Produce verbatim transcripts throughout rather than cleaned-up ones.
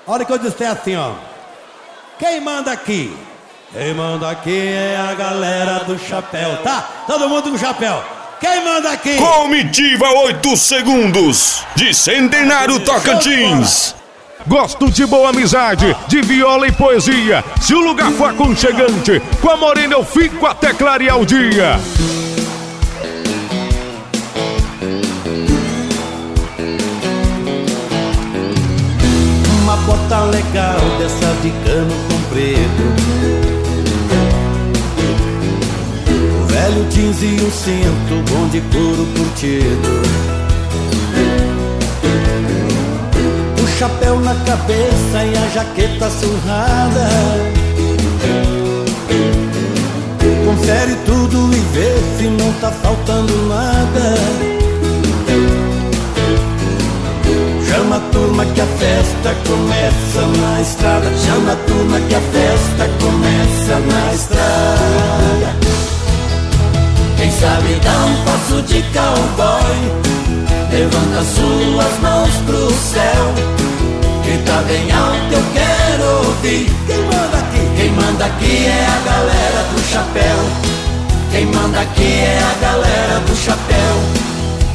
A hora que eu disser assim, ó. Quem manda aqui? Quem manda aqui é a galera do chapéu, tá? Todo mundo com chapéu. Quem manda aqui? Comitiva oito segundos de Centenário Tocantins. Gosto de boa amizade, de viola e poesia. Se o lugar for aconchegante, com a morena eu fico até clarear o dia. Uma bota legal dessa de cano comprido, o velho jeans e um cinto bom de couro curtido, o chapéu na cabeça e a jaqueta surrada. Confere tudo e vê se não tá faltando nada. Chama a turma que a festa começa na estrada. Chama a turma que a festa começa na estrada. Quem sabe dá um passo de cowboy, levanta suas mãos pro céu, grita bem alto, eu quero ouvir. Quem manda aqui? Quem manda aqui é a galera do chapéu. Quem manda aqui é a galera do chapéu.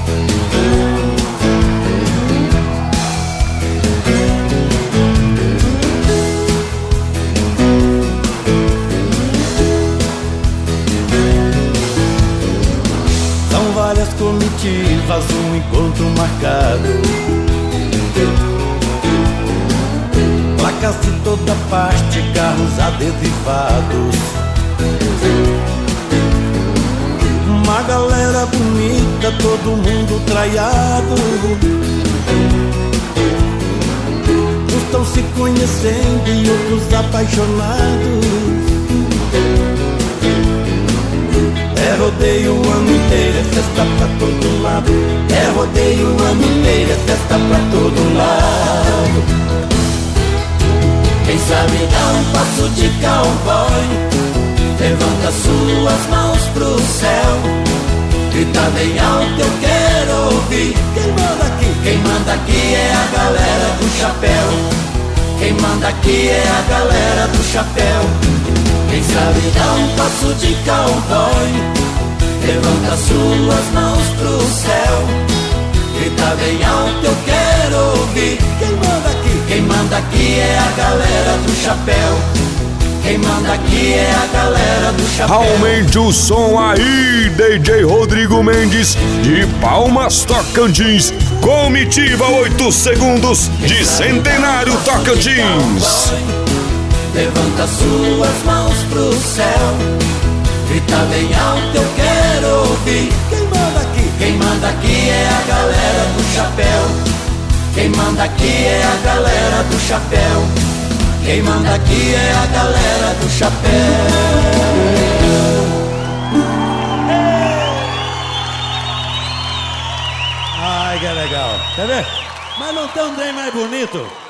Várias comitivas, um encontro marcado, placas de toda parte, carros adesivados, uma galera bonita, todo mundo traiado. Uns estão se conhecendo e outros apaixonados. É rodeio o ano inteiro, é festa pra todo lado. É rodeio o ano inteiro, é festa pra todo lado. Quem sabe dá um passo de cowboy, levanta suas mãos pro céu, grita bem alto, eu quero ouvir. Quem manda aqui? Quem manda aqui é a galera do chapéu. Quem manda aqui é a galera do chapéu. Quem sabe dá um passo de cowboy, levanta suas mãos pro céu, grita bem alto, eu quero ouvir. Quem manda aqui? Quem manda aqui é a galera do chapéu. Quem manda aqui é a galera do chapéu. Aumente o som aí, D J Rodrigo Mendes, de Palmas, Tocantins. Comitiva oito segundos de Centenário Tocantins. Levanta suas mãos pro céu, grita bem alto, eu quero ouvir. Quem manda aqui? Quem manda aqui é a galera do chapéu. Quem manda aqui é a galera do chapéu. Quem manda aqui é a galera do chapéu. Ai, que legal. Quer ver? Mas não tem um trem mais bonito